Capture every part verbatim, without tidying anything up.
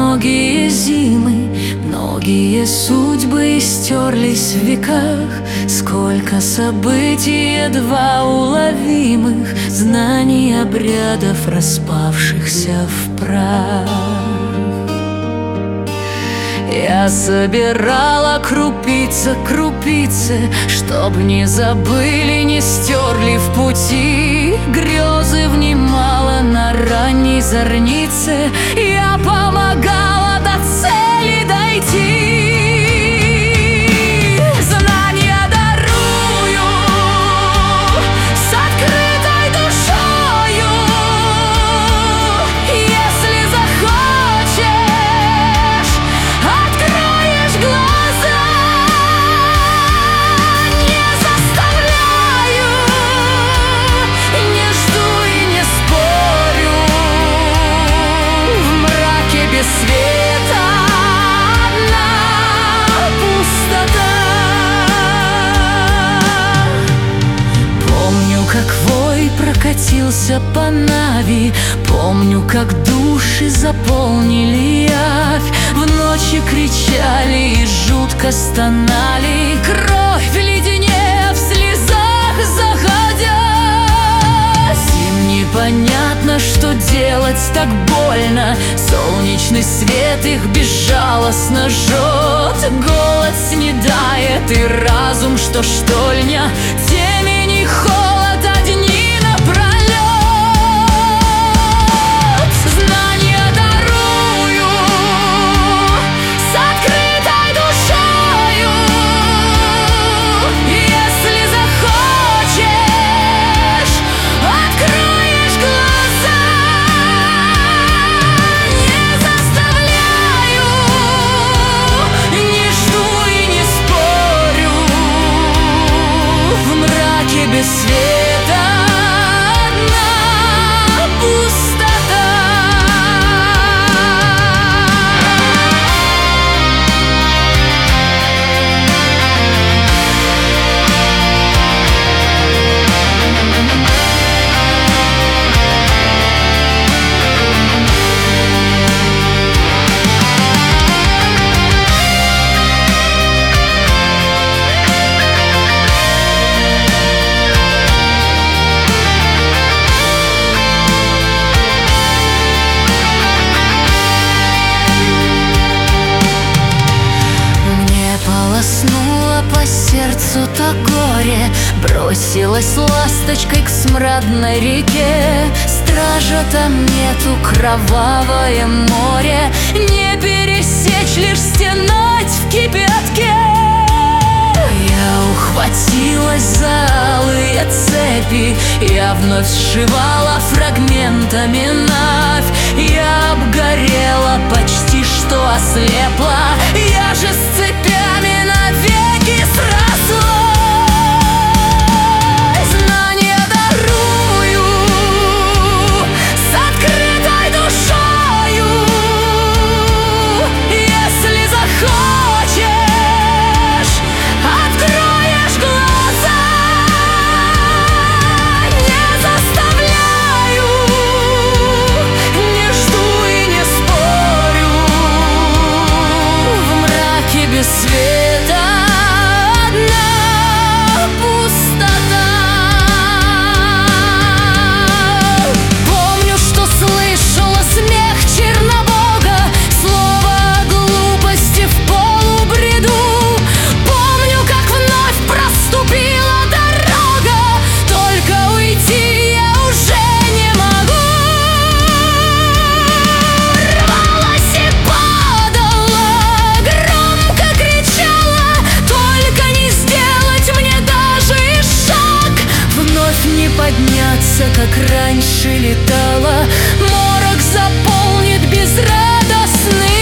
многие зимы, многие судьбы стерлись в веках. Сколько событий едва уловимых, знаний, обрядов, распавшихся в прах. Я собирала крупица крупицы, чтоб не забыли, не стерли в пути. Грезы внимала на ранней зорнице, я помогала до цели дойти. Знания дарую с открытой душою, если захочешь, откроешь глаза. Не заставляю, не жду и не спорю. В мраке без света одна пустота. Помню, как вой прокатился по Нави, помню, как души заполнили явь. В ночи кричали и жутко стонали, кровь леденее в слезах заходясь. Им непонятно, что делать так больно. Солнечный свет их безжалостно жжет. Голод снедает и разум, что штольня. Темень и холод одни напролет. Знания дарую с открытой душою, если захочешь, откроешь глаза. Не заставляю, не жду и не спорю. В мраке без света одна пустота. Полоснуло по сердцу то горе, бросилась ласточкой к смрадной реке. Стража там нету, кровавое море, не пересечь, лишь стенать в кипятке. Я ухватилась за алые цепи, я вновь сшивала фрагментами навь. Я обгорела, почти что ослепла, я же с цепями навеки срослась. Знания дарую с открытой душою, если захочешь, откроешь глаза. Не заставляю, не жду и не спорю. В мраке без света одна пустота. Помню, что слышала смех Чернобога, слово о глупости в полубреду. Помню, как вновь проступила дорога, только уйти я уже не могу. Рвалась и падала, громко кричала, только не сделать мне даже и шаг. Вновь не подняться, как раньше летала, морок заполнит безрадостный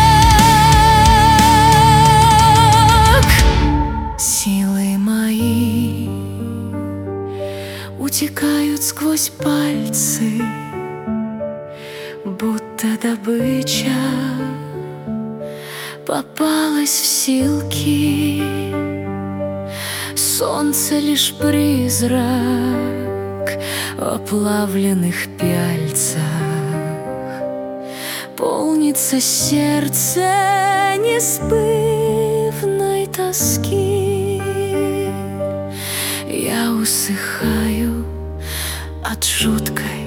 мрак. Силы мои утекают сквозь пальцы, будто добыча попалась в силки. Солнце лишь призрак оплавленных пяльцах, полнит томится сердце неизбывной тоски. Я усыхаю от жуткой